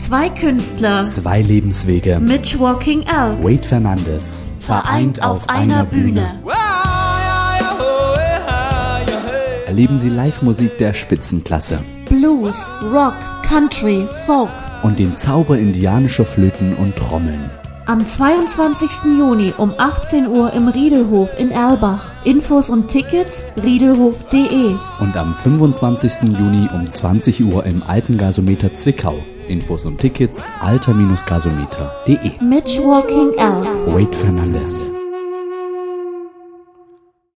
Zwei Künstler, Zwei Lebenswege. Mitch Walking Elk, Wade Fernandes. vereint auf einer Bühne. Erleben Sie Live-Musik der Spitzenklasse Blues, Rock, Country, Folk. und den Zauber indianischer Flöten und Trommeln. Am 22. Juni um 18 Uhr im Riedelhof in Erlbach. Infos und Tickets riedelhof.de. Und am 25. Juni um 20 Uhr im Alten Gasometer Zwickau. Infos und Tickets alter-gasometer.de. Mitch Walking Elk. Wade Fernandes.